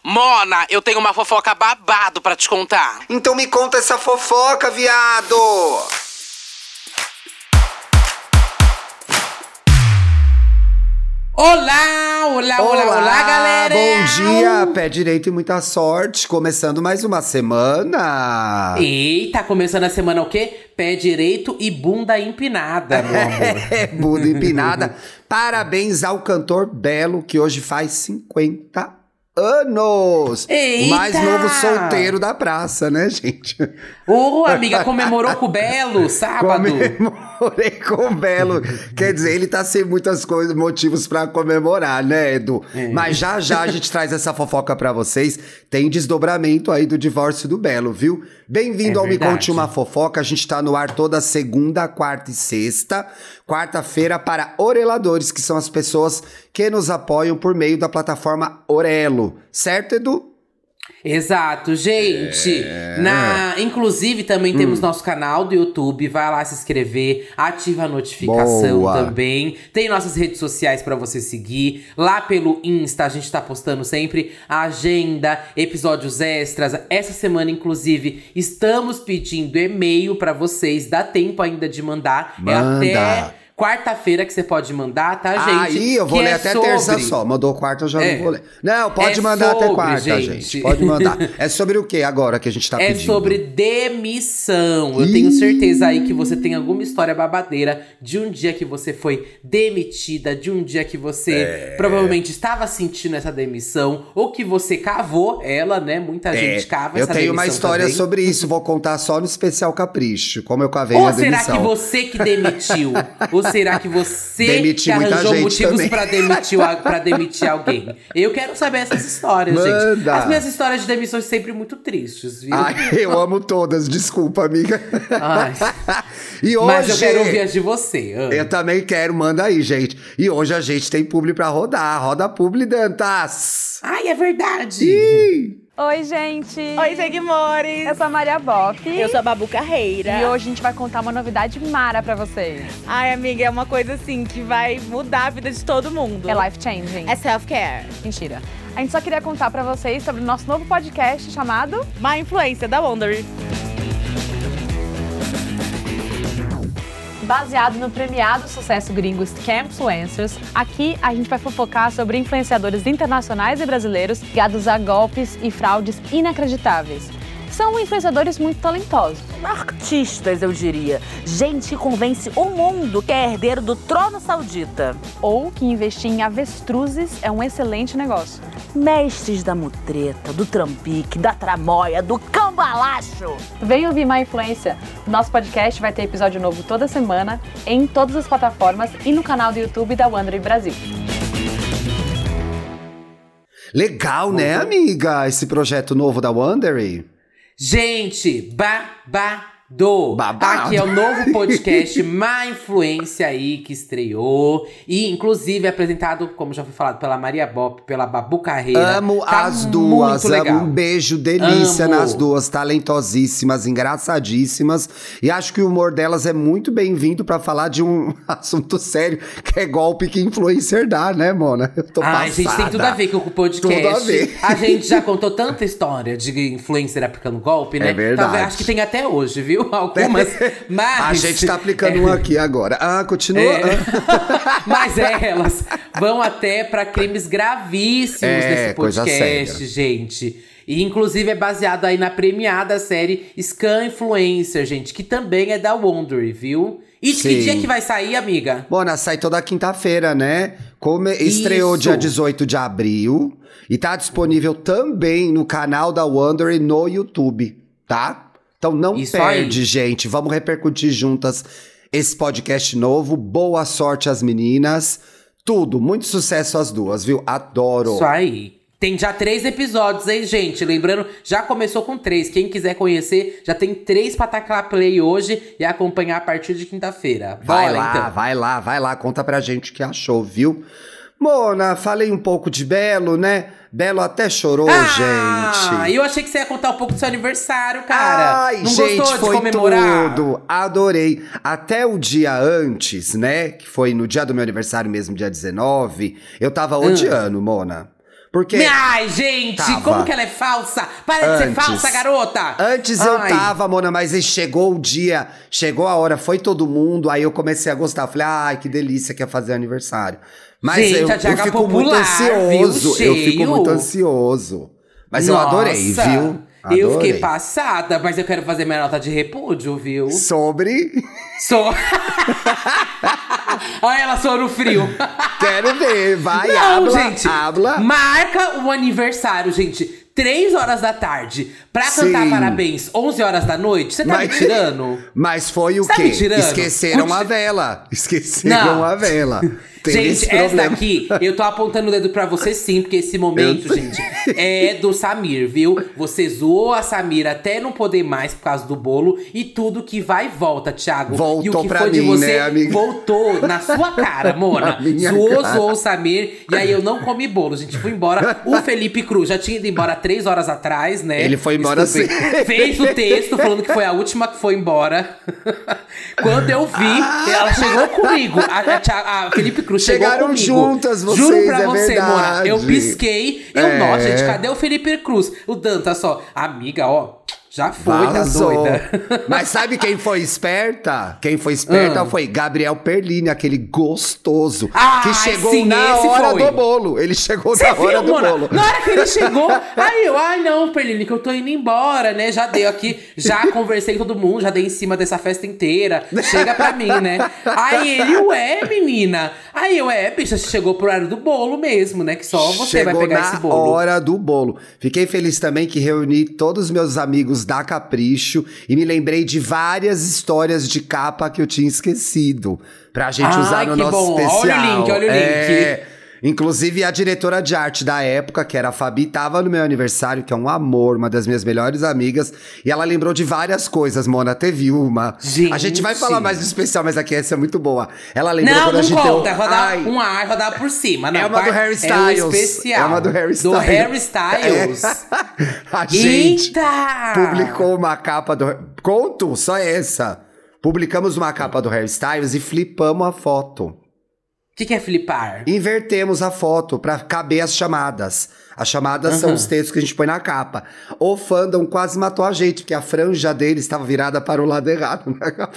Mona, eu tenho uma fofoca babado pra te contar. Então me conta essa fofoca, viado! Olá, galera! Bom dia, pé direito e muita sorte. Começando mais uma semana. Eita, começando a semana o quê? Pé direito e bunda empinada, meu amor. Bunda empinada. Parabéns ao cantor Belo, que hoje faz 50 anos. Eita! O mais novo solteiro da praça, né, gente? Amiga, comemorou com o Belo sábado? Comemorei com o Belo. Quer dizer, ele tá sem muitas coisas, motivos pra comemorar, né, Edu? Mas já a gente traz essa fofoca pra vocês. Tem desdobramento aí do divórcio do Belo, viu? Bem-vindo ao Me Conte Uma Fofoca. A gente tá no ar toda segunda, quarta e sexta. Quarta-feira para oreladores, que são as pessoas que nos apoiam por meio da plataforma Orelo. Certo, Edu? Exato, gente. Inclusive, também temos nosso canal do YouTube. Vai lá se inscrever, ativa a notificação. Boa. Também. Tem nossas redes sociais pra você seguir. Lá pelo Insta, a gente tá postando sempre a agenda, episódios extras. Essa semana, inclusive, estamos pedindo e-mail pra vocês. Dá tempo ainda de mandar. Manda. É até quarta-feira que você pode mandar, tá, gente? Aí eu vou ler até terça só. Mandou quarta, eu já não vou ler. Não, pode mandar até quarta, gente. Pode mandar. É sobre o que agora que a gente tá pedindo? É sobre demissão. Eu tenho certeza aí que você tem alguma história babadeira de um dia que você foi demitida, de um dia que você provavelmente estava sentindo essa demissão, ou que você cavou ela, né? Muita gente cava essa demissão. Eu tenho uma história também. sobre isso, vou contar só no especial Capricho, como eu cavei a demissão. Ou será que você que demitiu? Ou será que você que arranjou motivos pra demitir alguém? Eu quero saber essas histórias, gente. As minhas histórias de demissão são sempre muito tristes, viu? Ai, eu amo todas, desculpa, amiga. Ai. E hoje, mas eu quero ouvir as de você. Eu também quero, manda aí, gente. E hoje a gente tem publi pra rodar. Roda a publi, Dantas. Ai, é verdade. Oi, gente! Oi, seguimores! Eu sou a Maria Bop. Eu sou a Babu Carreira. E hoje a gente vai contar uma novidade mara pra vocês. Ai, amiga, é uma coisa assim que vai mudar a vida de todo mundo. É life-changing. É self-care. Mentira. A gente só queria contar pra vocês sobre o nosso novo podcast chamado Má Influência, da Wondery. Baseado no premiado sucesso gringo Scamfluencers, aqui a gente vai fofocar sobre influenciadores internacionais e brasileiros ligados a golpes e fraudes inacreditáveis. São influenciadores muito talentosos. Artistas, eu diria. Gente que convence o mundo que é herdeiro do trono saudita. Ou que investir em avestruzes é um excelente negócio. Mestres da mutreta, do trambique, da tramóia, do cambalacho. Vem ouvir Má Influência. Nosso podcast vai ter episódio novo toda semana, em todas as plataformas e no canal do YouTube da Wondery Brasil. Legal, né, amiga? Esse projeto novo da Wondery. Gente, babado. Aqui é o novo podcast Má Influência aí, que estreou. E, inclusive, é apresentado, como já foi falado, pela Maria Bop, pela Babu Carreira. Amo tá as duas. legal. Um beijo, delícia nas duas. Talentosíssimas, engraçadíssimas. E acho que o humor delas é muito bem-vindo pra falar de um assunto sério, que é golpe que influencer dá, né, Mona? Eu tô passada. Gente, tem tudo a ver com o podcast. Tudo a ver. A gente já contou tanta história de influencer aplicando golpe, né? É verdade. Talvez, acho que tem até hoje, viu? Algumas, mas... A gente tá aplicando um aqui agora. Continua. Mas elas vão até pra crimes gravíssimos nesse coisa podcast, séria. gente. E inclusive é baseado aí na premiada série Scamfluencer, gente, que também é da Wondery, viu? E de que dia que vai sair, amiga? Mona, sai toda quinta-feira, né? Estreou dia 18 de abril. E tá disponível também no canal da Wondery no YouTube, tá? Então não perde, gente. Vamos repercutir juntas esse podcast novo. Boa sorte às meninas. Tudo, muito sucesso às duas, viu? Adoro. Isso aí. Tem já 3 episódios, hein, gente? Lembrando, já começou com 3. Quem quiser conhecer, já tem 3 pra tacar play hoje e acompanhar a partir de quinta-feira. Vai lá. Conta pra gente o que achou, viu? Mona, falei um pouco de Belo, né? Belo até chorou, gente. Eu achei que você ia contar um pouco do seu aniversário, cara. Ai, não gente, gostou foi de comemorar? tudo. Adorei. Até o dia antes, né? Que foi no dia do meu aniversário mesmo, dia 19. Eu tava odiando, Mona. Porque Ai, gente, Tava. como que ela é falsa? Para de ser falsa, garota! Antes eu tava, Mona, mas aí chegou o dia, chegou a hora, foi todo mundo, aí eu comecei a gostar. Falei, ai, que delícia que é fazer aniversário. Mas Gente, a eu Thiaga fico popular, muito ansioso. viu? Eu fico Cheio. muito ansioso. Mas eu adorei, Nossa, viu? Eu Adorei. fiquei passada, mas eu quero fazer minha nota de repúdio, viu? Sobre. Sou. Olha ela só no frio. Quero ver, vai, Não, habla, gente. habla. Marca o aniversário, gente. 3 horas da tarde. Pra cantar Sim. parabéns 11 horas da noite. Você tá me tirando? Mas foi o Você tá quê? me tirando? Esqueceram a vela. Esqueceram Não. a vela. Tem Gente, esse essa problema. daqui, eu tô apontando o dedo pra você sim, porque esse momento, Eu- gente, é do Samir, viu? Você zoou a Samir até não poder mais por causa do bolo. E tudo que vai e volta, Thiago. Voltou e o que pra foi de mim, você né, amiga? voltou na sua cara, Mona. Na minha Zoou, cara. zoou o Samir. E aí eu não comi bolo, gente. Fui embora. O Felipe Cruz já tinha ido embora 3 horas atrás, né? Ele foi embora Desculpem. sim. Fez o texto falando que foi a última que foi embora. Quando eu vi, ela chegou comigo. A Felipe Cruz Chegaram chegou comigo. juntas vocês, Juro pra é você, Mona. verdade. Eu pisquei. Nossa, gente, cadê o Felipe Cruz? O Dantas só. Amiga, ó. Já foi, Vazou. tá doida. Mas sabe quem foi esperta? Quem foi esperta foi Gabriel Perlini, aquele gostoso. Ah, que chegou sim, na esse hora foi. do bolo. Ele chegou Você na hora viu, do Mona? bolo. Na hora que ele chegou, aí eu, ai não, Perline, que eu tô indo embora, né? Já dei aqui, já conversei com todo mundo, já dei em cima dessa festa inteira. Chega pra mim, né? Aí ele, ué, menina. Aí eu, bicha, chegou pro horário do bolo mesmo, né? Que só você Chegou vai pegar na esse bolo. hora do bolo. Fiquei feliz também que reuni todos os meus amigos da Capricho e me lembrei de várias histórias de capa que eu tinha esquecido. Pra gente usar Ai, no que nosso bom. especial. Olha o link, olha o link. Inclusive, a diretora de arte da época, que era a Fabi, tava no meu aniversário, que é um amor, uma das minhas melhores amigas. E ela lembrou de várias coisas, Mona. Teve uma. Gente. A gente vai falar mais do especial, mas aqui essa é muito boa. Ela lembrou Não, quando a não gente conta. deu... Rodar Ai, um ar, rodar por cima. Não, É uma do Harry É Styles. o especial. É uma do Harry Styles. Do Harry Styles. A gente Eita! publicou uma capa do... Conto, só essa. Publicamos uma capa do Harry Styles e flipamos a foto. O que é flipar? Invertemos a foto pra caber as chamadas. As chamadas são os textos que a gente põe na capa. O fandom quase matou a gente, porque a franja dele estava virada para o lado errado na capa.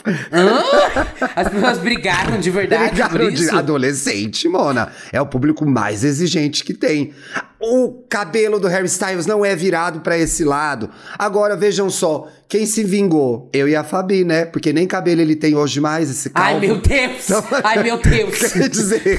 As pessoas brigaram de verdade por Brigaram de isso? adolescente, Mona. É o público mais exigente que tem. O cabelo do Harry Styles não é virado pra esse lado. Agora, vejam só. Quem se vingou? Eu e a Fabi, né? Porque nem cabelo ele tem hoje mais, esse calvo. Ai, meu Deus! Ai, meu Deus! Quer dizer,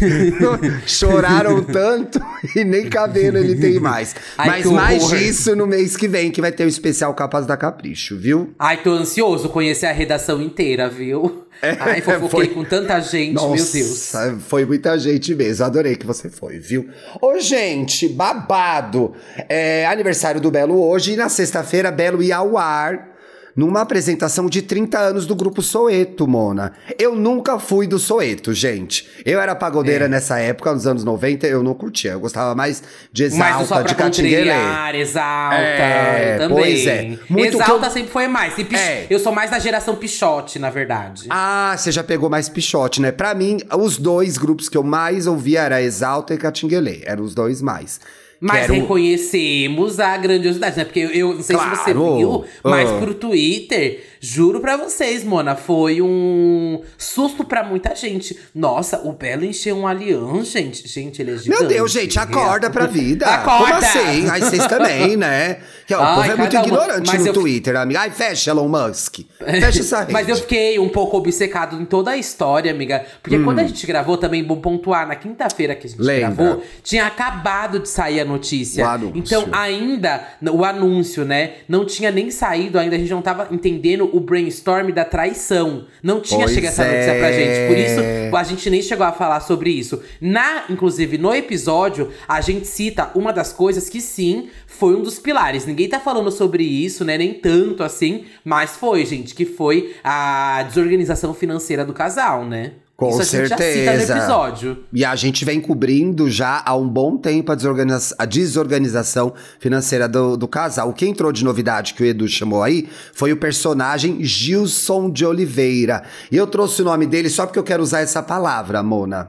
choraram tanto e nem cabelo ele tem mais. Ai, Mas que mais horror. disso no mês que vem, que vai ter o especial Capas da Capricho, viu? Ai, tô ansioso conhecer a redação inteira, viu? Ai, fofoquei foi- com tanta gente, meu Deus. Foi muita gente mesmo. Adorei que você foi, viu? Ô, gente, babado. É aniversário do Belo hoje e na sexta-feira, Belo ia ao ar numa apresentação de 30 anos do grupo Soeto, Mona. Eu nunca fui do Soeto, gente. Eu era pagodeira nessa época, nos anos 90, eu não curtia. Eu gostava mais de Mas Exalta, só pra de Catinguelê. contrariar, Exalta, É, também. pois é. Muito Exalta que eu- sempre foi mais. Eu sou mais da geração Pichote, na verdade. Ah, você já pegou mais Pichote, né? Pra mim, os dois grupos que eu mais ouvia era Exalta e Catinguelê. Eram os dois mais. Mas Quero- reconhecemos a grandiosidade, né? Porque eu não sei se você Claro. viu, mas pro Twitter, juro pra vocês, Mona, foi um susto pra muita gente. Nossa, o Belo encheu um Allianz, gente. Gente, ele é gigante. Meu Deus, gente, acorda pra vida. Acorda! Como assim? Aí vocês também, né? Que, ó, o Ai, povo é muito cada uma. ignorante Mas no eu- Twitter, amiga. Ai, fecha Elon Musk. Fecha essa rede. Mas eu fiquei um pouco obcecado em toda a história, amiga. Porque quando a gente gravou, também bom pontuar, na quinta-feira que a gente Lembra. gravou, tinha acabado de sair a notícia. O anúncio. Então, ainda, o anúncio, né? Não tinha nem saído ainda, a gente não tava entendendo o brainstorm da traição. Não tinha Pois chegado essa notícia pra gente. Por isso, a gente nem chegou a falar sobre isso. Inclusive, no episódio, a gente cita uma das coisas que sim, foi um dos pilares. Ninguém tá falando sobre isso, né? Nem tanto assim, mas foi, gente, que foi a desorganização financeira do casal, né? Com isso a gente já cita certeza. no episódio. E a gente vem cobrindo já há um bom tempo a desorganização financeira do casal. O que entrou de novidade que o Edu chamou aí foi o personagem Gilson de Oliveira. E eu trouxe o nome dele só porque eu quero usar essa palavra, Mona.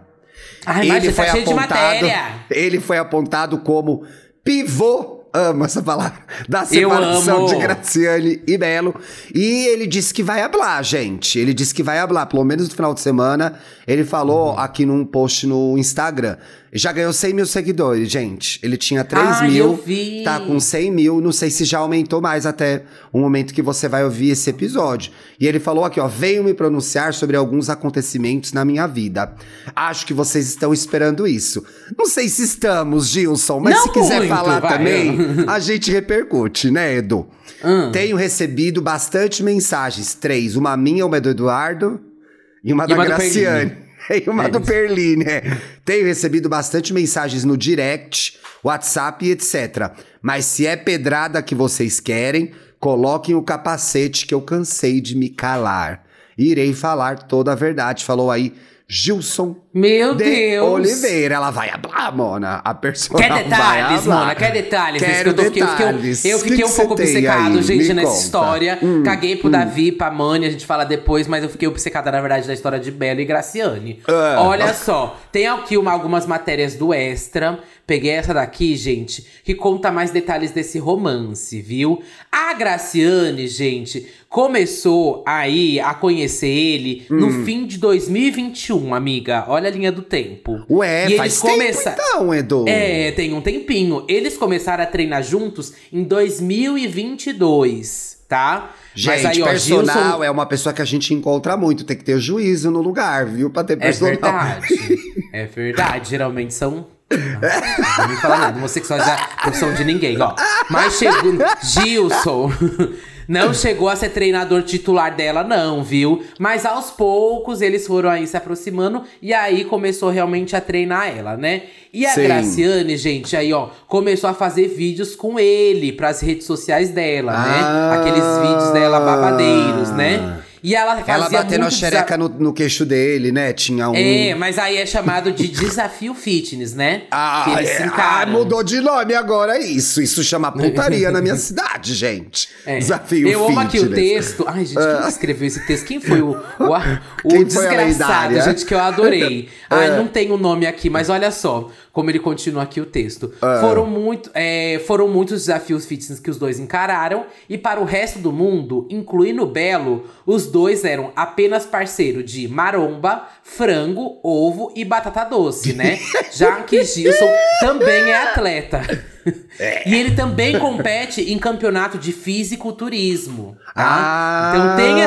Ai, mas tá cheio de matéria. Ele foi apontado como pivô. Amo essa palavra. Da separação de Graciane e Belo. E ele disse que vai hablar, gente. Ele disse que vai hablar. Pelo menos no final de semana, ele falou aqui num post no Instagram. Já ganhou 100 mil seguidores, gente. Ele tinha 3 mil. Eu vi. Tá com 100 mil. Não sei se já aumentou mais até o momento que você vai ouvir esse episódio. E ele falou aqui, ó. Venho me pronunciar sobre alguns acontecimentos na minha vida. Acho que vocês estão esperando isso. Não sei se estamos, Gilson. Mas não se quiser muito, falar vai. também, a gente repercute, né, Edu? Tenho recebido bastante mensagens. 3. Uma minha, uma do Eduardo. E uma da Graciane. E uma do Perline, né? Tenho recebido bastante mensagens no direct, WhatsApp e etc. Mas se é pedrada que vocês querem, coloquem o capacete que eu cansei de me calar. Irei falar toda a verdade. Falou aí Gilson Meu Deus! Oliveira. Ela vai hablar, Mona. A personagem Quer detalhes, Mona? Quer detalhes? Eu fiquei um pouco obcecado, gente, nessa história. Caguei pro Davi, pra Mani, a gente fala depois, mas eu fiquei obcecada, na verdade, da história de Belo e Graciane. Olha só, tem aqui algumas matérias do Extra. Peguei essa daqui, gente, que conta mais detalhes desse romance, viu? A Graciane, gente, começou aí a conhecer ele no fim de 2021, amiga. Olha a linha do tempo. Ué, faz tempo então, Edu. É, tem um tempinho. Eles começaram a treinar juntos em 2022, tá? Gente, mas aí, ó, personal Gilson... é uma pessoa que a gente encontra muito. Tem que ter juízo no lugar, viu? Pra ter personal. É verdade. Geralmente são... Não vou me falar nada, homossexuais é a profissão de ninguém, ó. Mas chegou... Gilson... Não chegou a ser treinador titular dela, não, viu? Mas aos poucos eles foram aí se aproximando e aí começou realmente a treinar ela, né? E a Graciane, gente, aí ó, começou a fazer vídeos com ele pras redes sociais dela, né? Aqueles vídeos dela babadeiros, né? E ela batendo a xereca no queixo dele, né? Tinha um... É, mas aí é chamado de desafio fitness, né? Que eles se encaram. Mudou de nome agora isso. Isso chama putaria na minha cidade, gente. Desafio Eu fitness. amo aqui o texto. Ai, gente, quem escreveu esse texto? Quem foi o desgraçado, gente, que eu adorei. Ai, não tem o nome aqui, mas olha só como ele continua aqui o texto. Foram muitos desafios fitness que os dois encararam. E para o resto do mundo, incluindo o Belo, os dois eram apenas parceiro de maromba, frango, ovo e batata doce, né? Já que Gilson também é atleta. E ele também compete em campeonato de fisiculturismo, tá? Então tem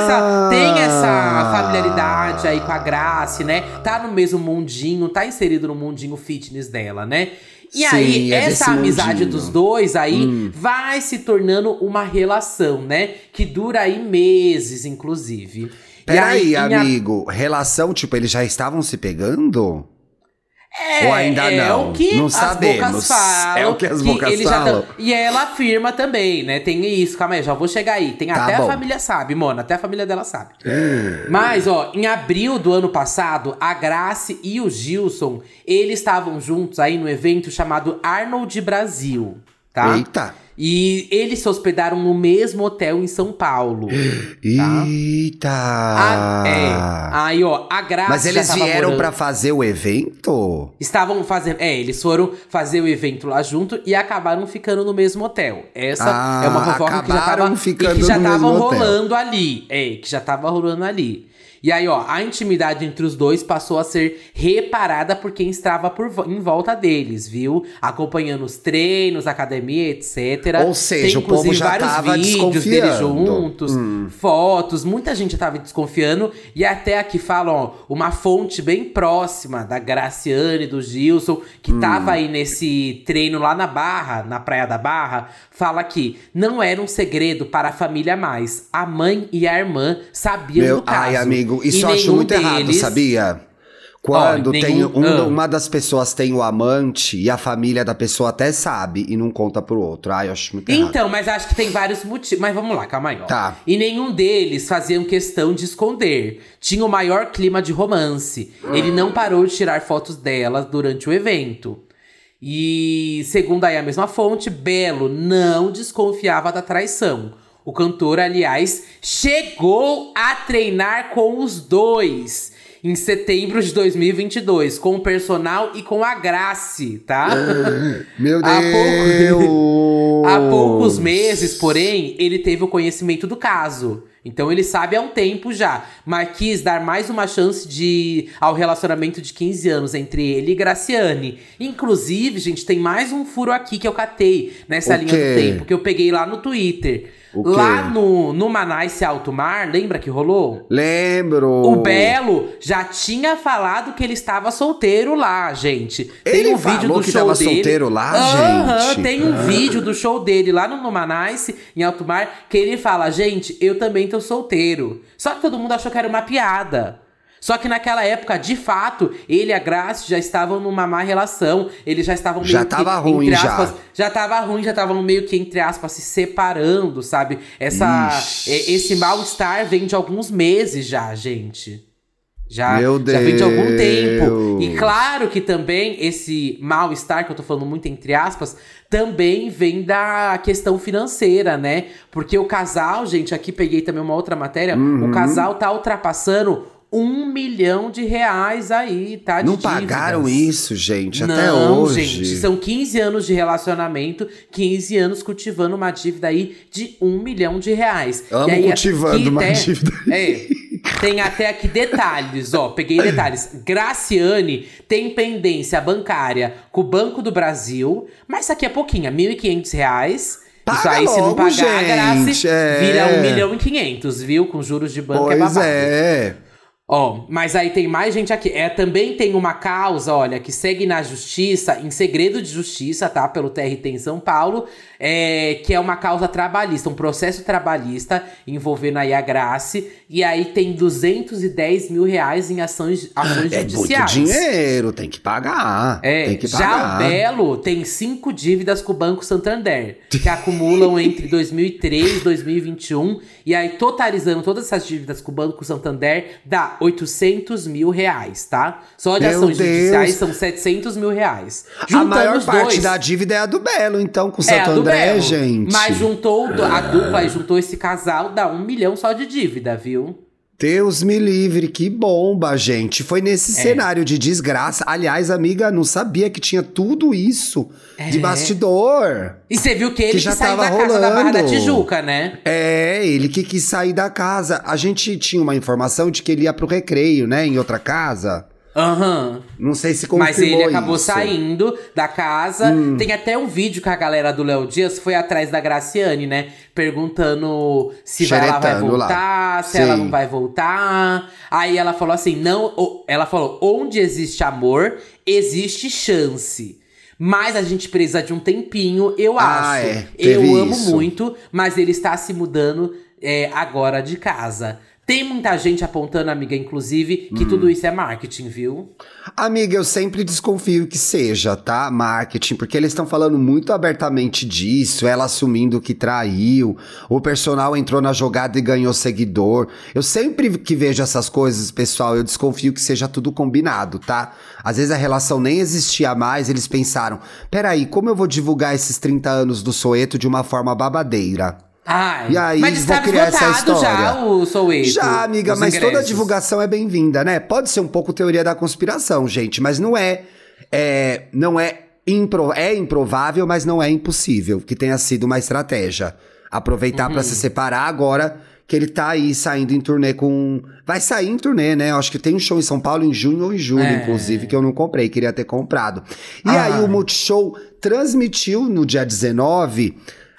essa familiaridade aí com a Grace, né? Tá no mesmo mundinho, tá inserido no mundinho fitness dela, né? E aí, essa amizade dos dois aí vai se tornando uma relação, né? Que dura aí meses, inclusive. Peraí, amigo. Relação, tipo, eles já estavam se pegando? Ou ainda não? O que não as sabemos. Bocas falam. É o que as bocas falam. E ela afirma também, né? Tem isso, calma aí, já vou chegar aí. Tem até a família sabe, Mona. Até a família dela sabe. Mas, ó, em abril do ano passado, a Grace e o Gilson, eles estavam juntos aí no evento chamado Arnold Brasil, tá? Eita! E eles se hospedaram no mesmo hotel em São Paulo. Tá? Eita! Aí, ó, a Grace. Mas eles vieram pra fazer o evento? Estavam fazendo. Eles foram fazer o evento lá junto e acabaram ficando no mesmo hotel. Essa é uma fofoca que já tava rolando ali. Que já tava rolando ali. E aí, ó, a intimidade entre os dois passou a ser reparada por quem estava em volta deles, viu? Acompanhando os treinos, academia, etc. Ou seja, o povo já tava vídeos deles juntos, fotos. Muita gente tava desconfiando. E até aqui falam, ó, uma fonte bem próxima da Graciane e do Gilson, que tava aí nesse treino lá na Barra, na Praia da Barra, fala que não era um segredo para a família mais. A mãe e a irmã sabiam do caso. Ai, amigo. Isso eu acho muito errado, sabia? Quando uma das pessoas tem o amante e a família da pessoa até sabe e não conta pro outro. Ai, eu acho muito errado. Então, mas acho que tem vários motivos. Mas vamos lá, calma aí, ó. Tá. E nenhum deles faziam questão de esconder. Tinha o maior clima de romance. Ele não parou de tirar fotos delas durante o evento. E, segundo aí a mesma fonte, Belo não desconfiava da traição. O cantor, aliás, chegou a treinar com os dois. em setembro de 2022, com o personal e com a Grace, tá? Meu Deus! Há poucos meses, porém, ele teve o conhecimento do caso. Então ele sabe há um tempo já, mas quis dar mais uma chance ao relacionamento de 15 anos entre ele e Graciane. Inclusive, gente, tem mais um furo aqui que eu catei nessa linha do tempo, que eu peguei lá no Twitter. Lá no Manice Alto Mar, lembra que rolou? Lembro! O Belo já tinha falado que ele estava solteiro lá, gente. Ele falou que tava solteiro lá, gente? Tem um vídeo do show dele lá no Manice, em Alto Mar, que ele fala, gente, eu também tô solteiro. Só que todo mundo achou que era uma piada. Só que naquela época, de fato, ele e a Grace já estavam numa má relação. Eles já estavam meio já tava ruim, aspas, já tava ruim, já estavam meio que, entre aspas, se separando, sabe? Esse mal-estar vem de alguns meses já, gente. Já vem de algum tempo. E claro que também esse mal-estar, que eu tô falando muito entre aspas, também vem da questão financeira, né? Porque o casal, gente, aqui peguei também uma outra matéria, o casal tá ultrapassando R$1 milhão aí, tá? Não pagaram isso, gente, até não, hoje. Gente, são 15 anos de relacionamento, 15 anos cultivando uma dívida aí de R$1 milhão. Amo e aí, cultivando uma dívida. Tem até aqui detalhes, ó, peguei detalhes. Graciane tem pendência bancária com o Banco do Brasil, mas isso aqui é pouquinho, R$1.500. Isso aí, se não pagar, a Grace vira R$1.500.000, viu? Com juros de banco é babado. Pois é. Ó, mas aí tem mais gente aqui. Também tem uma causa, olha, que segue na justiça, em segredo de justiça, tá? Pelo TRT em São Paulo, que é uma causa trabalhista, um processo trabalhista envolvendo aí a Grace. E aí tem R$210 mil em ações judiciais. É muito dinheiro, tem que pagar. Tem que pagar. Já o Belo tem 5 dívidas com o Banco Santander, que acumulam entre 2003 e 2021. E aí, totalizando todas essas dívidas com o Banco Santander, dá R$800 mil, tá? Só de ações judiciais são R$700 mil. A maior parte da dívida é a do Belo, então, com o Santander, gente. Mas juntou a dupla e juntou esse casal, dá R$1 milhão só de dívida, viu? Deus me livre, que bomba, gente. Foi nesse cenário de desgraça. Aliás, amiga, não sabia que tinha tudo isso de bastidor. E você viu que ele já saiu tava da casa da Barra da Tijuca, né? Ele que quis sair da casa. A gente tinha uma informação de que ele ia pro Recreio, né, em outra casa. Não sei se confirmou. Mas ele acabou saindo da casa. Tem até um vídeo que a galera do Léo Dias foi atrás da Graciane, né? Perguntando se ela vai voltar, se ela não vai voltar. Aí ela falou assim, ela falou, onde existe amor, existe chance. Mas a gente precisa de um tempinho, eu acho. Eu amo muito, mas ele está se mudando agora de casa. Tem muita gente apontando, amiga, inclusive, que tudo isso é marketing, viu? Amiga, eu sempre desconfio que seja, tá? Marketing, porque eles estão falando muito abertamente disso, ela assumindo que traiu, o personal entrou na jogada e ganhou seguidor. Eu sempre que vejo essas coisas, pessoal, eu desconfio que seja tudo combinado, tá? Às vezes a relação nem existia mais, eles pensaram, peraí, como eu vou divulgar esses 30 anos do Soeto de uma forma babadeira? Ai, e aí, mas vou criar essa história. Já o Soweto. Já, amiga, mas toda divulgação é bem-vinda, né? Pode ser um pouco teoria da conspiração, gente, mas não é improvável, mas não é impossível que tenha sido uma estratégia. Aproveitar pra se separar agora que ele tá aí saindo em turnê com... Vai sair em turnê, né? Eu acho que tem um show em São Paulo em junho ou em julho, inclusive, que eu não comprei, queria ter comprado. E aí o Multishow transmitiu no dia 19...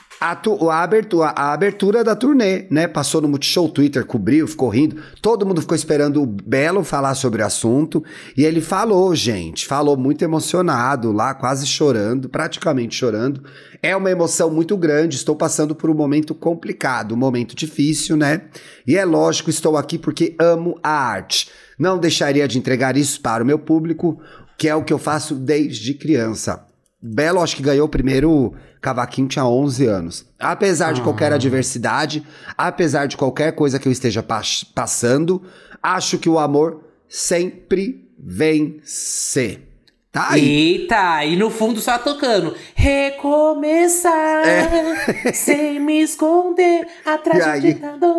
A abertura da turnê, né? Passou no Multishow, Twitter cobriu, ficou rindo. Todo mundo ficou esperando o Belo falar sobre o assunto. E ele falou, gente. Falou muito emocionado lá, quase chorando, praticamente chorando. É uma emoção muito grande. Estou passando por um momento complicado, um momento difícil, né? E é lógico, estou aqui porque amo a arte. Não deixaria de entregar isso para o meu público, que é o que eu faço desde criança. Belo, acho que ganhou o primeiro cavaquinho, tinha 11 anos. Apesar de qualquer adversidade, apesar de qualquer coisa que eu esteja passando, acho que o amor sempre vence. Tá aí. Eita, e no fundo só tocando. Recomeçar, sem me esconder, atrás de um ditador.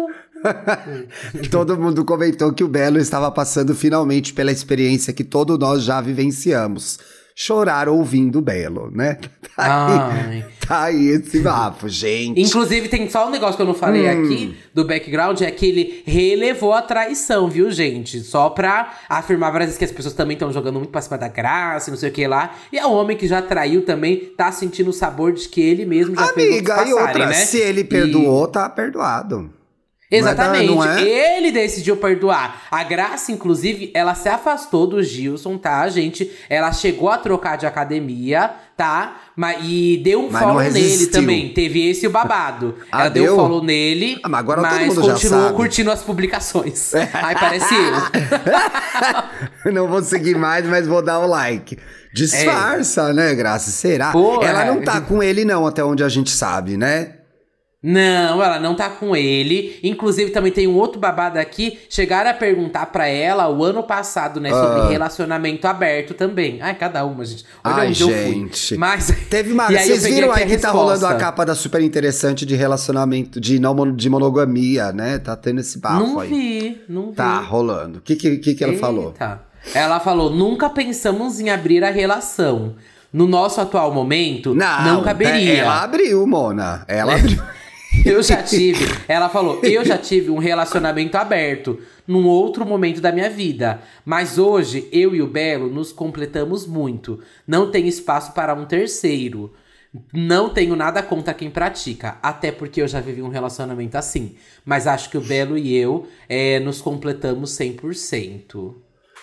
Todo mundo comentou que o Belo estava passando finalmente pela experiência que todos nós já vivenciamos. Chorar ouvindo o Belo, né? Tá aí esse bafo, gente. Inclusive, tem só um negócio que eu não falei aqui do background, é que ele relevou a traição, viu, gente? Só pra afirmar várias vezes que as pessoas também estão jogando muito pra cima da graça, não sei o que lá. E é um homem que já traiu também, tá sentindo o sabor de que ele mesmo já fez outros passarem, e outra, né? se ele perdoou, tá perdoado. Exatamente, não é? Ele decidiu perdoar. A Graça, inclusive, ela se afastou do Gilson, tá, gente? Ela chegou a trocar de academia, tá? E deu um follow nele também. Teve esse o babado. Ela deu um follow nele, mas agora todo mundo continuou já sabe. curtindo as publicações. Aí parece eu. Não vou seguir mais, mas vou dar o like. Disfarça, né, Graça? Será? Ela não tá com ele não, até onde a gente sabe, né? Não, ela não tá com ele. Inclusive, também tem um outro babado aqui. Chegaram a perguntar pra ela o ano passado, né? Sobre relacionamento aberto também. Ai, cada uma, gente. Olha onde gente. Eu fui. Mas... Teve uma... Vocês viram aí que tá rolando a capa da super interessante de relacionamento, de monogamia, né? Tá tendo esse bafo aí. Não vi. Tá rolando. O que ela falou? Ela falou, nunca pensamos em abrir a relação. No nosso atual momento, não caberia. Ela abriu, Mona. Ela abriu. Ela falou, eu já tive um relacionamento aberto num outro momento da minha vida. Mas hoje, eu e o Belo nos completamos muito. Não tem espaço para um terceiro. Não tenho nada contra quem pratica. Até porque eu já vivi um relacionamento assim. Mas acho que o Belo e eu nos completamos 100%.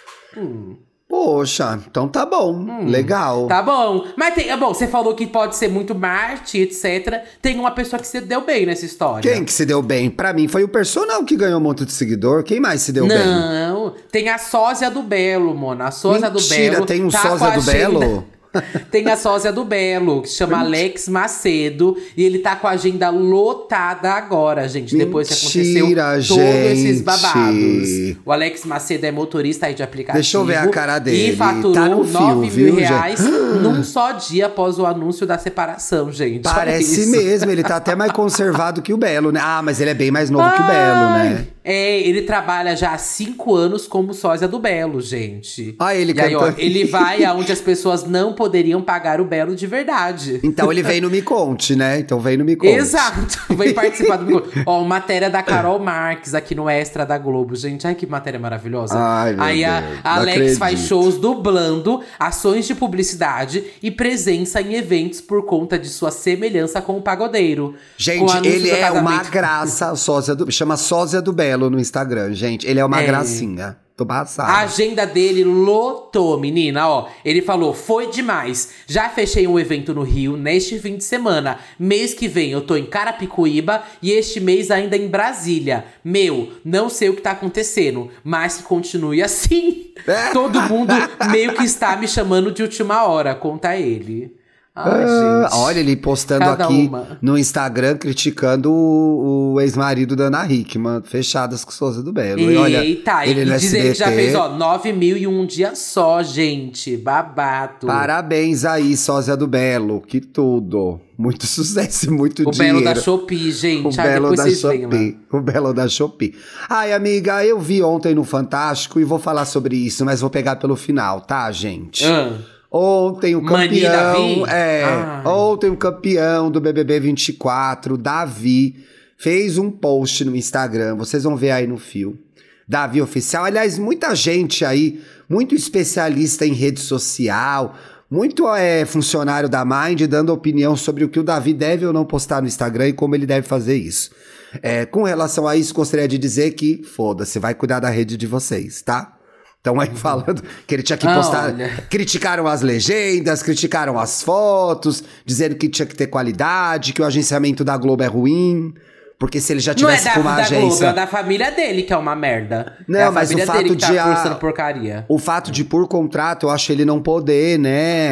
Poxa, então tá bom, legal. Tá bom, mas você falou que pode ser muito Marte, etc. Tem uma pessoa que se deu bem nessa história. Quem que se deu bem? Pra mim foi o personal que ganhou um monte de seguidor. Quem mais se deu bem? Não, tem a sósia do Belo, Mona. A sósia do Belo. Mentira, tem um sósia do Belo? Tem a sósia do Belo, que se chama Alex Macedo. E ele tá com a agenda lotada agora, gente. Depois que aconteceu todos esses babados. O Alex Macedo é motorista aí de aplicativo. Deixa eu ver a cara dele. E faturou tá no 9 fio, mil reais num só dia após o anúncio da separação, gente. Parece mesmo, ele tá até mais conservado que o Belo, né? Ah, mas ele é bem mais novo que o Belo, né? Ele trabalha já há 5 anos como sósia do Belo, gente. Ele e aí, ele vai aonde as pessoas não poderiam pagar o Belo de verdade. Então ele vem no Me Conte, né? Então vem no Me Conte. Exato, vem participar do Me Conte. Matéria da Carol Marques aqui no Extra da Globo, gente. Ai, que matéria maravilhosa. Ai, meu aí Deus, a Alex faz shows dublando, ações de publicidade e presença em eventos por conta de sua semelhança com o pagodeiro. Gente, ele é uma graça, chama Sósia do Belo no Instagram, gente. Ele é uma gracinha. Tô passada. A agenda dele lotou, menina, Ele falou, foi demais. Já fechei um evento no Rio neste fim de semana. Mês que vem eu tô em Carapicuíba e este mês ainda em Brasília. Não sei o que tá acontecendo, mas que continue assim. Todo mundo meio que está me chamando de última hora, conta ele. Ai, gente. Olha, ele postando aqui no Instagram, criticando o ex-marido da Ana Hickman, fechadas com Souza do Belo. Eita, e dizer que já fez 9 mil em um dia só, gente. Babado. Parabéns aí, Sósia do Belo, que tudo. Muito sucesso e muito dinheiro. O Belo da Shopee, gente. O Belo da Shopee. O Belo da Shopee. Ai, amiga, eu vi ontem no Fantástico e vou falar sobre isso, mas vou pegar pelo final, tá, gente? Ontem o campeão, ontem o campeão do BBB 24, Davi, fez um post no Instagram, vocês vão ver aí no fio. Davi Oficial, aliás, muita gente aí, muito especialista em rede social, muito funcionário da Mind dando opinião sobre o que o Davi deve ou não postar no Instagram e como ele deve fazer isso. Com relação a isso, gostaria de dizer que, foda-se, vai cuidar da rede de vocês, tá? Estão aí falando que ele tinha que postar. Criticaram as legendas, criticaram as fotos, dizendo que tinha que ter qualidade, que o agenciamento da Globo é ruim. Porque se ele já tivesse com uma agência. Globo, é da família dele que é uma merda. Não, mas o fato de. Porcaria. O fato de, por contrato, eu acho ele não poder,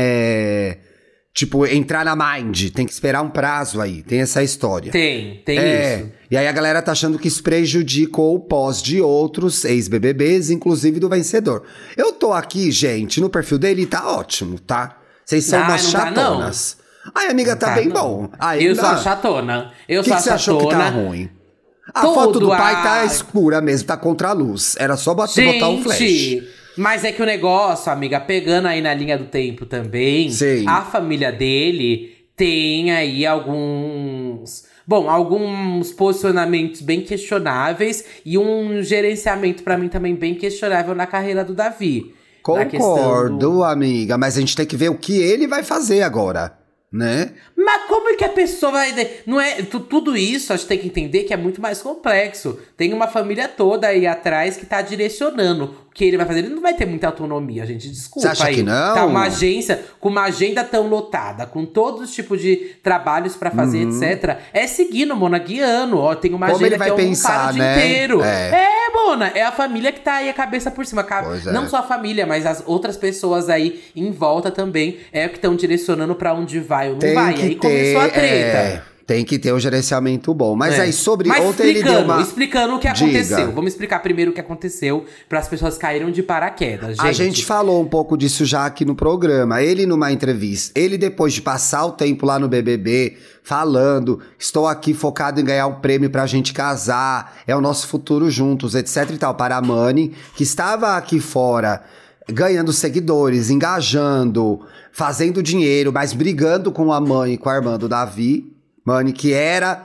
né? Tipo, entrar na Mind, tem que esperar um prazo aí, tem essa história. Tem isso. E aí a galera tá achando que isso prejudicou o pós de outros ex-BBBs, inclusive do vencedor. Eu tô aqui, gente, no perfil dele tá ótimo, tá? Vocês são umas chatonas. Ai, amiga, tá bem bom. Eu sou a chatona. O que você achou que tá ruim? A foto do pai tá escura mesmo, tá contra a luz. Era só botar um flash. Mas é que o negócio, amiga, pegando aí na linha do tempo também, Sim. A família dele tem aí alguns posicionamentos bem questionáveis e um gerenciamento pra mim também bem questionável na carreira do Davi. Concordo, amiga, mas a gente tem que ver o que ele vai fazer agora, né? Mas como é que a pessoa vai... Não é, tudo isso a gente tem que entender que é muito mais complexo. Tem uma família toda aí atrás que tá direcionando o que ele vai fazer. Ele não vai ter muita autonomia, gente, desculpa. Você acha que não? Tá uma agência com uma agenda tão lotada, com todos os tipos de trabalhos pra fazer, etc. É seguindo, Mona, guiando. Ó, tem uma Como agenda ele vai que pensar, o dia né? inteiro. Mona, é a família que tá aí a cabeça por cima. Não só a família, mas as outras pessoas aí em volta também é que estão direcionando pra onde vai ou não vai. E aí começou a treta. Tem que ter um gerenciamento bom. Mas aí sobre ontem ele deu uma... explicando o que aconteceu. Vamos explicar primeiro o que aconteceu para as pessoas caíram de paraquedas, gente. A gente falou um pouco disso já aqui no programa. Ele numa entrevista, ele depois de passar o tempo lá no BBB, falando, estou aqui focado em ganhar um prêmio pra gente casar, é o nosso futuro juntos, etc e tal, para a Mani, que estava aqui fora ganhando seguidores, engajando, fazendo dinheiro, mas brigando com a mãe e com a irmã do Davi. Mani, que era...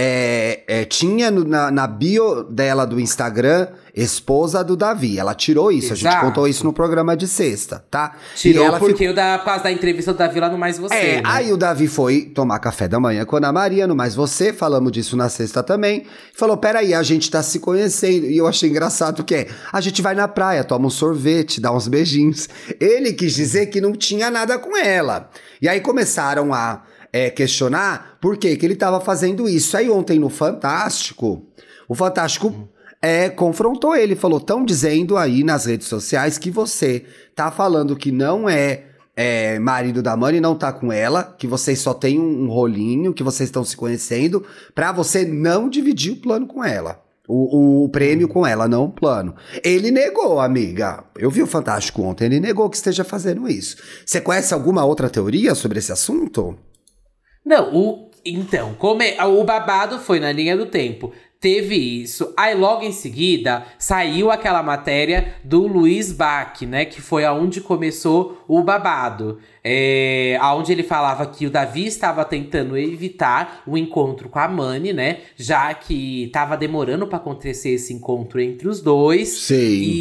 tinha na bio dela do Instagram, esposa do Davi. Ela tirou isso, Exato. A gente contou isso no programa de sexta, tá? Tirou e ela por causa da entrevista do Davi lá no Mais Você, né? Aí o Davi foi tomar café da manhã com a Ana Maria no Mais Você, falamos disso na sexta também. Falou, peraí, a gente tá se conhecendo. E eu achei engraçado que a gente vai na praia, toma um sorvete, dá uns beijinhos. Ele quis dizer que não tinha nada com ela. E aí começaram a questionar por que ele estava fazendo isso. Aí ontem no Fantástico, o Fantástico confrontou ele, falou, estão dizendo aí nas redes sociais que você tá falando que não é marido da Mani, não tá com ela, que vocês só têm um rolinho, que vocês estão se conhecendo, pra você não dividir o plano com ela. O prêmio com ela, não o plano. Ele negou, amiga. Eu vi o Fantástico ontem, ele negou que esteja fazendo isso. Você conhece alguma outra teoria sobre esse assunto? Não, então, o babado foi na linha do tempo. Teve isso. Aí logo em seguida saiu aquela matéria do Luiz Bach, né? Que foi aonde começou o babado. Aonde ele falava que o Davi estava tentando evitar o encontro com a Mani, né? Já que tava demorando pra acontecer esse encontro entre os dois. Sim.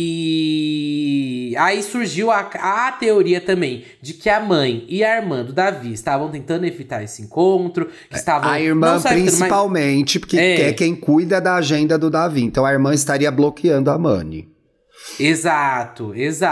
E aí surgiu a teoria também de que a mãe e a irmã do Davi estavam tentando evitar esse encontro. Que estavam, a irmã principalmente, porque é quem cuida da agenda do Davi. Então a irmã estaria bloqueando a Mani. Exato.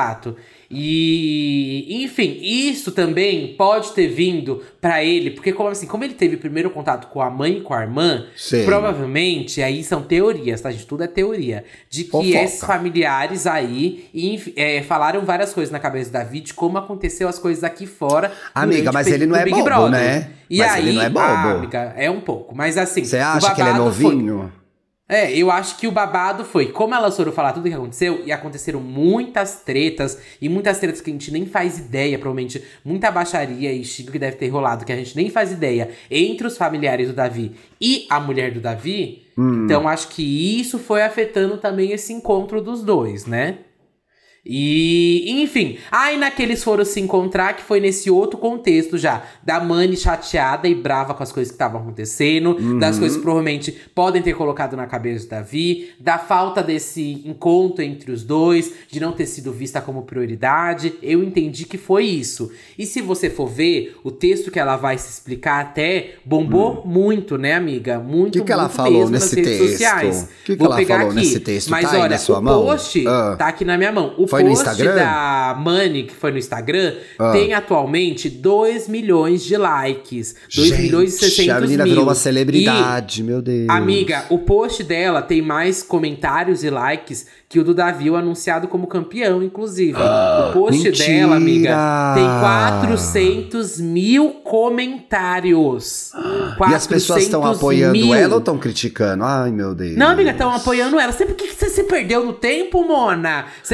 E, enfim, isso também pode ter vindo pra ele, porque como ele teve primeiro contato com a mãe e com a irmã, Sim. Provavelmente, aí são teorias, tá, gente? Tudo é teoria. De que esses familiares aí falaram várias coisas na cabeça do Davi, de como aconteceu as coisas aqui fora. Amiga, mas ele não é Big bobo, Brother. né? E mas aí, ele não é bobo. amiga, é um pouco. Mas assim, você acha que ele é novinho? Eu acho que o babado foi, como elas foram falar tudo o que aconteceu, e aconteceram muitas tretas que a gente nem faz ideia, provavelmente, muita baixaria e xingo que deve ter rolado, que a gente nem faz ideia, entre os familiares do Davi e a mulher do Davi. Então acho que isso foi afetando também esse encontro dos dois, né? E, enfim, aí naqueles foram se encontrar, que foi nesse outro contexto já, da Mani chateada e brava com as coisas que estavam acontecendo, das coisas que provavelmente podem ter colocado na cabeça do Davi, da falta desse encontro entre os dois, de não ter sido vista como prioridade. Eu entendi que foi isso. E se você for ver, o texto que ela vai se explicar até bombou muito, né, amiga? Muito, que ela muito falou mesmo nesse nas redes texto? sociais. Que Vou ela pegar falou aqui. nesse texto? Mas tá aí olha, na sua o mão? post tá aqui na minha mão. O Foi no post Instagram? da Mani, que foi no Instagram, tem atualmente 2 milhões de likes. 2 milhões e 600 mil. A menina virou uma celebridade, meu Deus. Amiga, o post dela tem mais comentários e likes que o do Davi, o anunciado como campeão, inclusive. O post mentira. dela, amiga, tem 400 mil comentários. E as pessoas estão apoiando ela ou estão criticando? Ai, meu Deus. Não, amiga, estão apoiando ela. Por que você se perdeu no tempo, Mona? Você veio aqui mó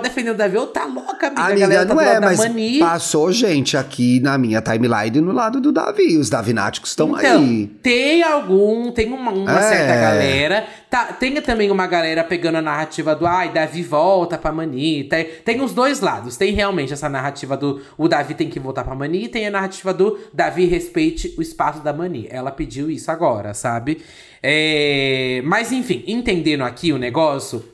defendendo o Davi. Ô, tá louca, amiga. A Amiga, galera tá não do lado da mas Mani. passou gente aqui na minha timeline no lado do Davi. Os Davináticos estão Então, aí. tem uma certa galera. Tem também uma galera pegando a narrativa do Davi volta pra Mani. Tem os dois lados. Tem realmente essa narrativa do o Davi tem que voltar pra Mani. E tem a narrativa do Davi respeite o espaço da Mani. Ela pediu isso agora, sabe? Mas enfim, entendendo aqui o negócio.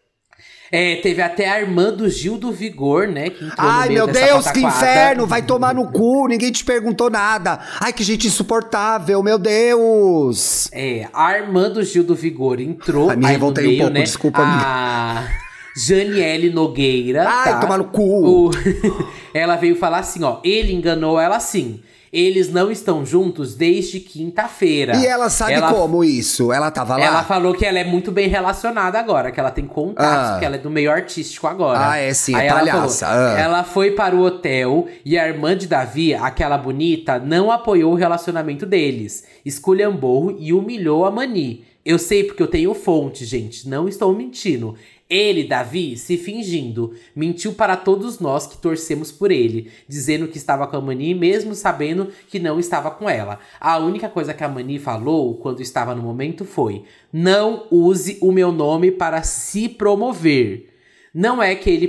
Teve até a irmã do Gil do Vigor, né? Que entrou no meio meu dessa Deus, que pataquada. inferno! Vai tomar no cu, ninguém te perguntou nada. Ai, que gente insuportável, meu Deus! A irmã do Gil do Vigor entrou. Me revoltei no meio, um pouco, né? desculpa. A Janiele Nogueira. Ai, tomar no cu! Ela veio falar assim, ó. Ele enganou ela sim. Eles não estão juntos desde quinta-feira. E ela sabe como isso? Ela tava lá? Ela falou que ela é muito bem relacionada agora, que ela tem contatos, que ela é do meio artístico agora. Sim, Aí palhaça. Ela falou, ela foi para o hotel e a irmã de Davi, aquela bonita, não apoiou o relacionamento deles. Esculhambou e humilhou a Mani. Eu sei porque eu tenho fonte, gente, não estou mentindo. Ele, Davi, se fingindo, mentiu para todos nós que torcemos por ele, dizendo que estava com a Mani, mesmo sabendo que não estava com ela. A única coisa que a Mani falou, quando estava no momento, foi: não use o meu nome para se promover. Não é que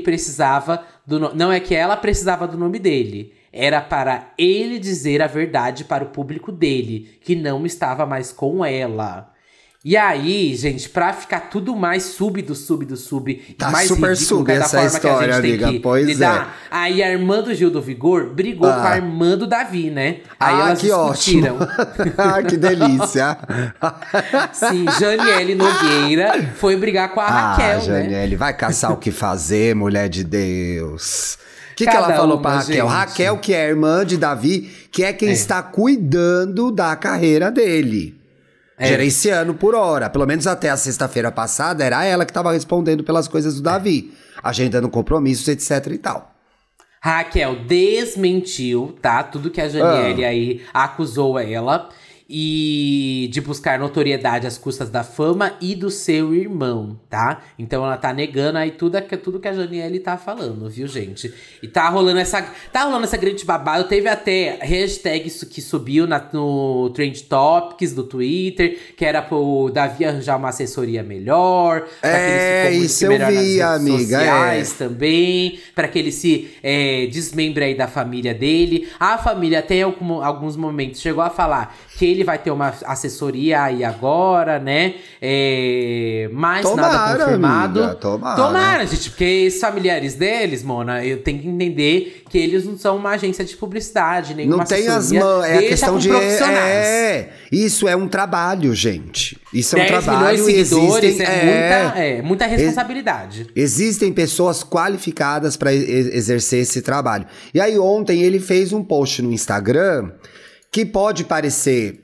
ela precisava do nome dele. Era para ele dizer a verdade para o público dele, que não estava mais com ela. E aí, gente, pra ficar tudo mais sub, Tá mais super ridículo, sub essa história, amiga, pois lidar. Aí a irmã do Gil do Vigor brigou com a irmã do Davi, né? Aí elas que discutiram. Ótimo. Que delícia. Sim, Janiele Nogueira foi brigar com a Raquel, Janiele, né? vai caçar o que fazer, mulher de Deus. O que ela falou pra Raquel? Gente. Raquel, que é irmã de Davi, que é quem está cuidando da carreira dele. Gerenciando por hora. Pelo menos até a sexta-feira passada, era ela que estava respondendo pelas coisas do Davi. Agendando compromissos, etc e tal. Raquel desmentiu, tá? Tudo que a Janiele aí acusou ela. E de buscar notoriedade às custas da fama e do seu irmão, tá? Então ela tá negando aí tudo que a Janiele tá falando, viu, gente? E tá rolando essa grande babado. Teve até hashtag que subiu no Trend Topics do Twitter, que era pro Davi arranjar uma assessoria melhor. Pra que ele se isso eu vi, amiga. Sociais também, pra que ele se desmembre aí da família dele. A família até em alguns momentos chegou a falar que ele vai ter uma assessoria aí agora, né? Mas nada confirmado. Amiga, tomara, gente, porque esses familiares deles, Mona, eu tenho que entender que eles não são uma agência de publicidade, nenhuma assessoria. Não tem as mãos, é a questão de... profissionais. Isso é um trabalho, gente. Isso é um trabalho. 10 milhões de seguidores existem, muita responsabilidade. Existem pessoas qualificadas para exercer esse trabalho. E aí ontem ele fez um post no Instagram que pode parecer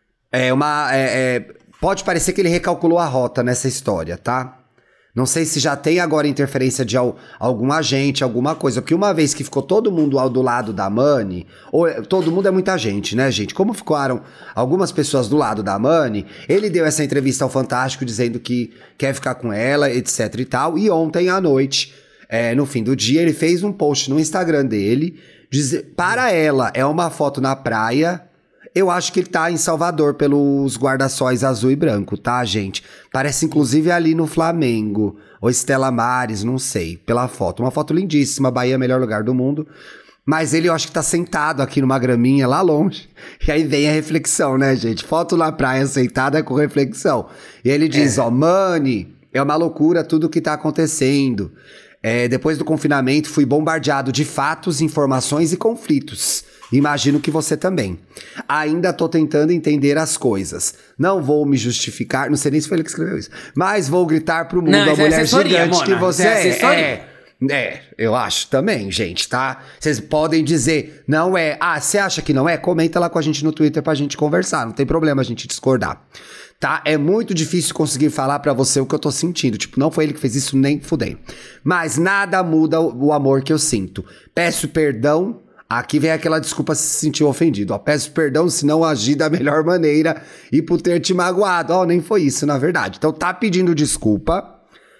pode parecer que ele recalculou a rota nessa história, tá? Não sei se já tem agora interferência de algum agente, alguma coisa. Porque uma vez que ficou todo mundo do lado da Mani, todo mundo é muita gente, né, gente? Como ficaram algumas pessoas do lado da Mani, ele deu essa entrevista ao Fantástico dizendo que quer ficar com ela, etc e tal. E ontem à noite, no fim do dia, ele fez um post no Instagram dele, para ela, é uma foto na praia. Eu acho que ele tá em Salvador pelos guarda-sóis azul e branco, tá, gente? Parece inclusive ali no Flamengo, ou Estela Maris, não sei, pela foto. Uma foto lindíssima, Bahia é o melhor lugar do mundo. Mas ele, eu acho que tá sentado aqui numa graminha lá longe. E aí vem a reflexão, né, gente? Foto na praia sentada com reflexão. E ele diz, Mani, é uma loucura tudo que tá acontecendo. Depois do confinamento, fui bombardeado de fatos, informações e conflitos. Imagino que você também. Ainda tô tentando entender as coisas. Não vou me justificar, não sei nem se foi ele que escreveu isso, mas vou gritar pro mundo a mulher gigante, Mona, que você é. Eu acho também, gente, tá? Vocês podem dizer, não é. Você acha que não é? Comenta lá com a gente no Twitter pra gente conversar, não tem problema a gente discordar. Tá? É muito difícil conseguir falar pra você o que eu tô sentindo. Tipo, não foi ele que fez isso, nem fudei. Mas nada muda o amor que eu sinto. Peço perdão. Aqui vem aquela desculpa se sentiu ofendido. Peço perdão se não agi da melhor maneira e por ter te magoado. Nem foi isso, na verdade. Então tá pedindo desculpa.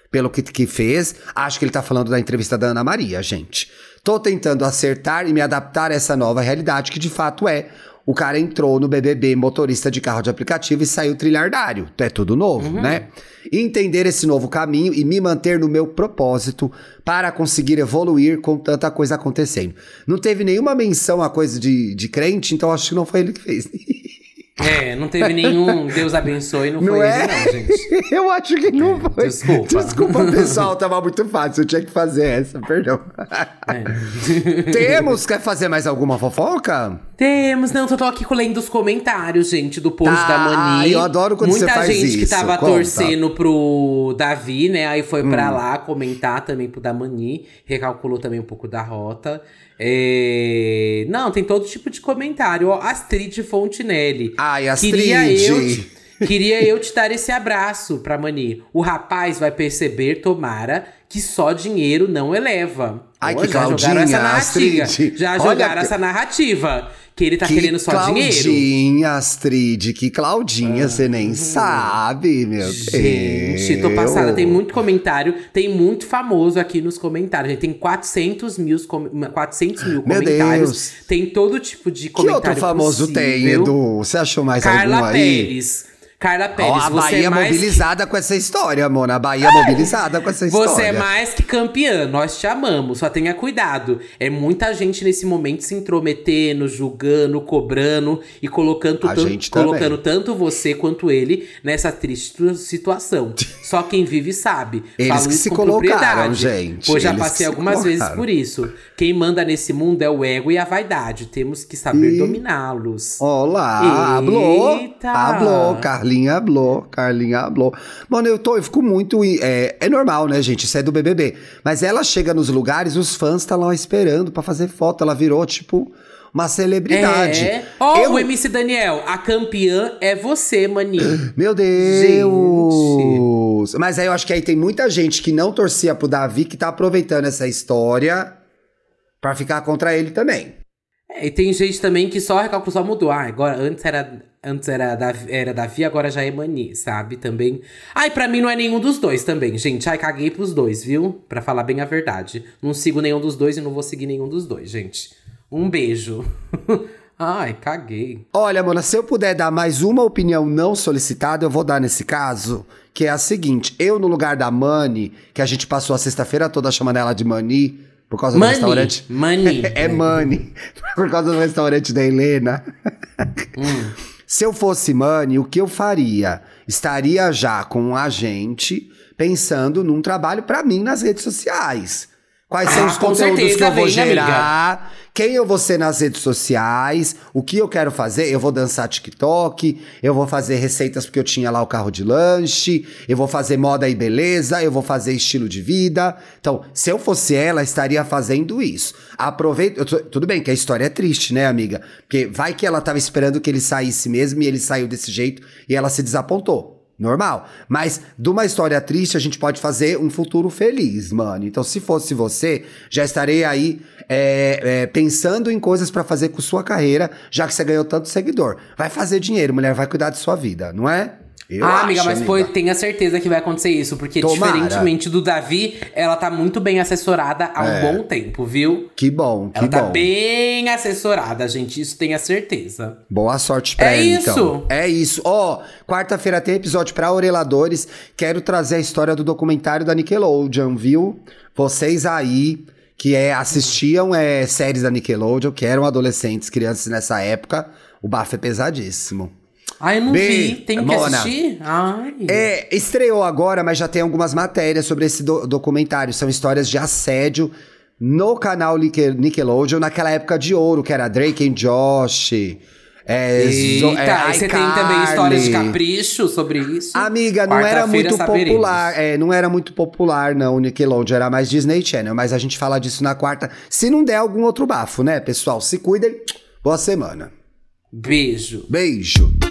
pelo que fez. Acho que ele tá falando da entrevista da Ana Maria, gente. Tô tentando acertar e me adaptar a essa nova realidade, que de fato é. O cara entrou no BBB motorista de carro de aplicativo e saiu trilhardário. É tudo novo, né? Entender esse novo caminho e me manter no meu propósito para conseguir evoluir com tanta coisa acontecendo. Não teve nenhuma menção a coisa de crente, então acho que não foi ele que fez. Não teve nenhum Deus abençoe, não foi ele não, gente. Eu acho que não foi. Desculpa. Pessoal, tava muito fácil, eu tinha que fazer essa, perdão. Quer fazer mais alguma fofoca? Temos, não, tô aqui lendo os comentários, gente, do post da Mani. Eu adoro quando você faz isso. Muita gente que tava torcendo pro Davi, né, aí foi pra lá comentar também pro da Mani, recalculou também um pouco da rota. Não, tem todo tipo de comentário. Ó, Astrid Fontinelli. Ai, Astrid. Queria eu te dar esse abraço pra Mani. O rapaz vai perceber, tomara, que só dinheiro não eleva. Ai, Pô, que Claudinha, Astrid. Já jogaram essa narrativa. Que ele tá querendo só dinheiro. Claudinha, Astrid, que Claudinha, você nem sabe, meu Deus. Gente, tô passada. Tem muito comentário, tem muito famoso aqui nos comentários. Gente, tem 400 mil comentários. Deus. Tem todo tipo de comentário. Que outro famoso possível. tem, Edu? Você achou mais algum aí? Carla Pérez, a Bahia mobilizada com essa história, Mona. A Bahia mobilizada com essa história. Você é mais que campeã, nós te amamos, só tenha cuidado. É muita gente nesse momento se intrometendo, julgando, cobrando e colocando tanto você quanto ele nessa triste situação. Só quem vive sabe. Eles Falo que isso se com colocaram, propriedade, gente. Pois já Eles passei algumas vezes por isso. Quem manda nesse mundo é o ego e a vaidade. Temos que saber dominá-los. Olá, hablou, Carlinha hablou. Mano, eu fico muito... É normal, né, gente? Isso é do BBB. Mas ela chega nos lugares, os fãs estão lá esperando pra fazer foto. Ela virou, tipo, uma celebridade. O MC Daniel, a campeã é você, maninho. Meu Deus! Gente. Mas aí eu acho que aí tem muita gente que não torcia pro Davi, que tá aproveitando essa história pra ficar contra ele também. E tem gente também que só mudou. Agora, antes era Davi, agora já é Mani, sabe? Também. Pra mim não é nenhum dos dois também, gente. Caguei pros dois, viu? Pra falar bem a verdade. Não sigo nenhum dos dois e não vou seguir nenhum dos dois, gente. Um beijo. Caguei. Olha, Mona, se eu puder dar mais uma opinião não solicitada, eu vou dar nesse caso, que é a seguinte. Eu, no lugar da Mani, que a gente passou a sexta-feira toda chamando ela de Mani, por causa do restaurante. Mani. É Mani. Por causa do restaurante da Helena. Se eu fosse Mani, o que eu faria? Estaria já com um agente pensando num trabalho pra mim nas redes sociais. Quais são os conteúdos que eu vou gerar? Quem eu vou ser nas redes sociais? O que eu quero fazer? Eu vou dançar TikTok, eu vou fazer receitas porque eu tinha lá o carro de lanche, eu vou fazer moda e beleza, eu vou fazer estilo de vida. Então, se eu fosse ela, estaria fazendo isso. Aproveita. Tudo bem que a história é triste, né, amiga? Porque vai que ela tava esperando que ele saísse mesmo e ele saiu desse jeito e ela se desapontou. Normal. Mas de uma história triste, a gente pode fazer um futuro feliz, mano. Então, se fosse você, já estarei aí pensando em coisas pra fazer com sua carreira, já que você ganhou tanto seguidor. Vai fazer dinheiro, mulher, vai cuidar de sua vida, não é? Amiga, mas tenha certeza que vai acontecer isso. Porque diferentemente do Davi, ela tá muito bem assessorada há um bom tempo, viu? Que bom, Ela tá bem assessorada, gente. Isso tenha certeza. Boa sorte pra ela, então. É isso. Quarta-feira tem episódio pra Oreladores. Quero trazer a história do documentário da Nickelodeon, viu? Vocês aí que assistiam séries da Nickelodeon, que eram adolescentes, crianças nessa época, o bafo é pesadíssimo. Eu não vi. Tem que assistir? Estreou agora, mas já tem algumas matérias sobre esse documentário. São histórias de assédio no canal Nickelodeon, naquela época de ouro, que era Drake and Josh. Você tem também histórias de capricho sobre isso? Amiga, não era muito popular. Não era muito popular, não, o Nickelodeon. Era mais Disney Channel, mas a gente fala disso na quarta. Se não der algum outro bafo, né, pessoal? Se cuidem. Boa semana. Beijo. Beijo.